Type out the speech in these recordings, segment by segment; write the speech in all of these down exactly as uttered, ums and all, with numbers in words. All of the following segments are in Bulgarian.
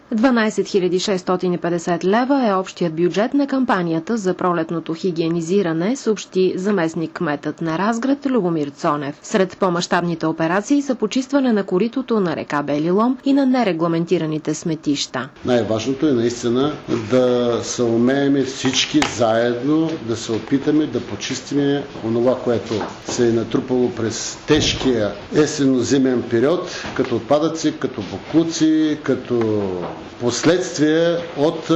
дванадесет хиляди шестстотин и петдесет лева е общият бюджет на кампанията за пролетното хигиенизиране, съобщи заместник-кметът на Разград Любомир Цонев. Сред по-мащабните операции са почистване на коритото на река Бели Лом и на нерегламентираните сметища. Най-важното е наистина да се умеем всички заедно, да се опитаме да почистиме онова, което се е натрупало през тежкия есенно-зимен период, като отпадъци, като боклуци, като последствие от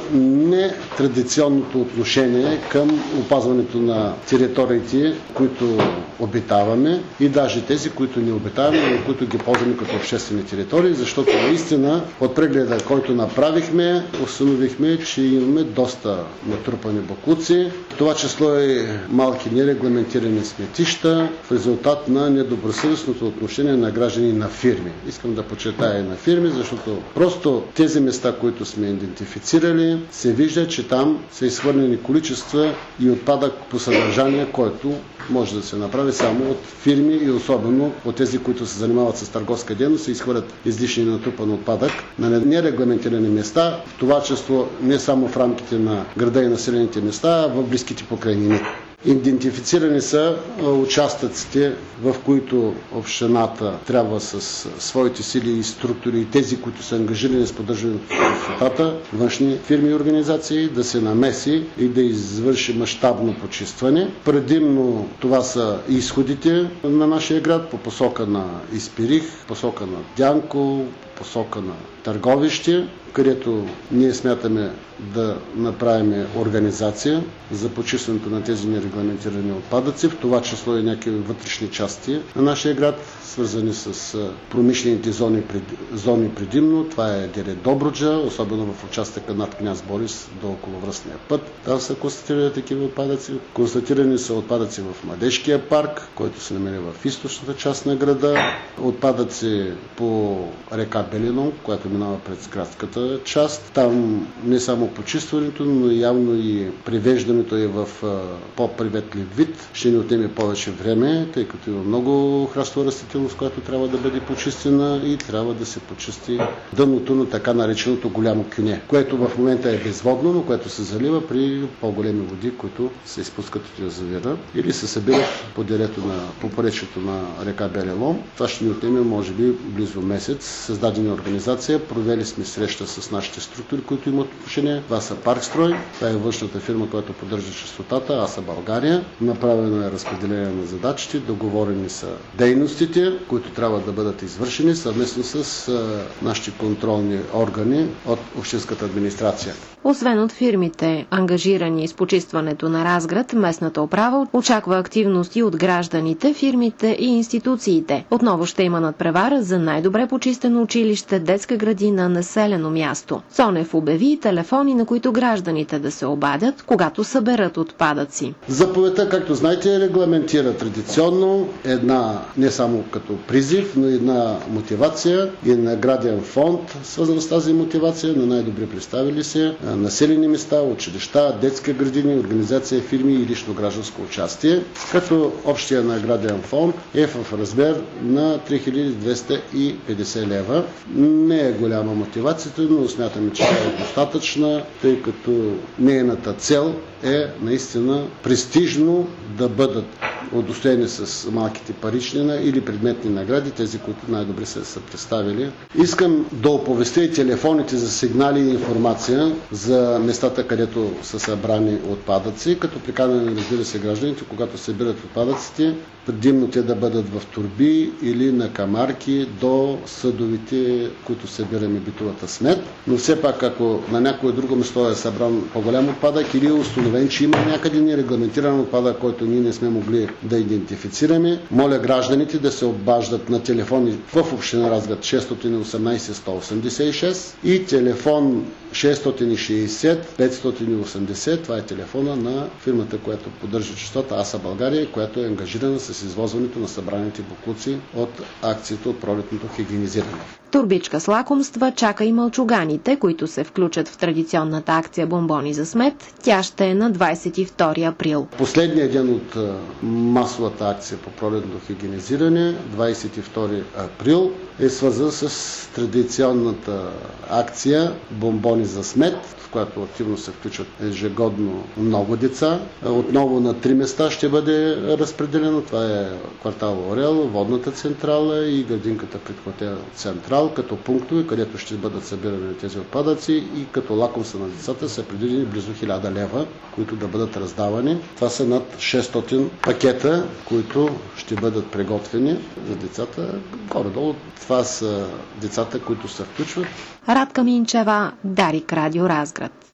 нетрадиционното отношение към опазването на териториите, които обитаваме и даже тези, които не обитаваме, но които ги ползваме като обществени територии, защото наистина от прегледа, който направихме, установихме, че имаме доста натрупани боклуци, в това число и малки нерегламентирани сметища в резултат на недобросъвестното отношение на граждани на фирми. Искам да подчертая и на фирми, защото просто тези места, които сме идентифицирали, се вижда, че там са изхвърлени количества и отпадък по съдържание, който може да се направи само от фирми и особено от тези, които се занимават с търговска дейност и изхвърлят излишни натрупан отпадък на нерегламентирани места, в това число не само в рамките на града и населените места, а в близките покрайнини. Идентифицирани са участъците, в които общината трябва с своите сили и структури и тези, които са ангажирани с поддържането на чистотата, външни фирми и организации, да се намеси и да извърши мащабно почистване. Предимно това са изходите на нашия град по посока на Испирих, посока на Дянко, посока на Търговище, където ние смятаме да направим организация за почистването на тези нерегламентирани отпадъци, в това число и някакви вътрешни части на нашия град, свързани с промишлените зони, зони предимно. Това е Дере Добруджа, особено в участъка над Княз Борис до околовръстния път. Там са констатирани такива отпадъци. Констатирани са отпадъци в Младежкия парк, който се намира в източната част на града. Отпадъци по река Бели Лом, която минава през градската част. Там не само почистването, но явно и привеждането е в по-приветлив вид. Ще ни отнеме повече време, тъй като има много храстова растителност, която трябва да бъде почистена и трябва да се почисти дъното на така нареченото голямо кюне, което в момента е безводно, но което се залива при по-големи води, които се изпускат от язовира или се събират по дерето на попоречието на река Бели Лом. Това ще ни отнеме може би близо месец. Създадена организация, провели сме среща с нашите структури, които имат отношение. Това са Паркстрой, това е външната фирма, която поддържа чистотата, АСА България. Направено е разпределение на задачите, договорени са дейностите, които трябва да бъдат извършени съвместно с а, нашите контролни органи от общинската администрация. Освен от фирмите, ангажирани с почистването на Разград, местната управа очаква активности от гражданите, фирмите и институциите. Отново ще има надпревара за най-добре почистено училище, детска градина, населено място. Цонев обяви телефони, на които гражданите да се обадят, когато съберат отпадъци. Заповедта, както знаете, регламентира традиционно една не само като призив, но и една мотивация и награден фонд, свързан с тази мотивация на най-добре представили се населени места, училища, детски градини, организация, фирми и лично гражданско участие, като общия награден фонд е в размер на три хиляди двеста и петдесет лева. Не е голяма мотивацията, но смятаме, че е достатъчна, тъй като нейната цел е наистина престижно да бъдат удостоени с малките парични или предметни награди, тези, които най-добре са, са представили. Искам да оповестя и телефоните за сигнали и информация за местата, където са събрани отпадъци, като приканваме, разбира се, гражданите, когато събират отпадъците, предимно те да бъдат в турби или на камарки до съдовите, които събираме битовата смет. Но все пак, ако на някое друго место е събран по-голям отпадък или е установен, че има някъде нерегламентиран отпадък, който ние не сме могли да идентифицираме, моля гражданите да се обаждат на телефони в община Разград шест едно осем сто осемдесет и шест и телефон шест и шестдесет петстотин и осемдесет. Това е телефона на фирмата, която поддържа чистотата АСА България, която е ангажирана с с извозването на събраните боклуци от акцията от пролетното хигиенизиране. Турбичка с лакомства чака и мълчуганите, които се включат в традиционната акция Бомбони за смет. Тя ще е на двадесет и втори април. Последният ден от масовата акция по пролетното хигиенизиране, двадесет и втори април, е свързан с традиционната акция Бомбони за смет, в която активно се включват ежегодно много деца. Отново на три места ще бъде разпределено. Това е квартал Орел, водната централа и градинката пред хотел Централ, като пунктове, където ще бъдат събирани тези отпадъци и като лакомства на децата са предвидени близо хиляда лева, които да бъдат раздавани. Това са над шестстотин пакета, които ще бъдат приготвени за децата. Горе-долу това са децата, които се включват. Радка Минчева, Дарик, Радио Разград.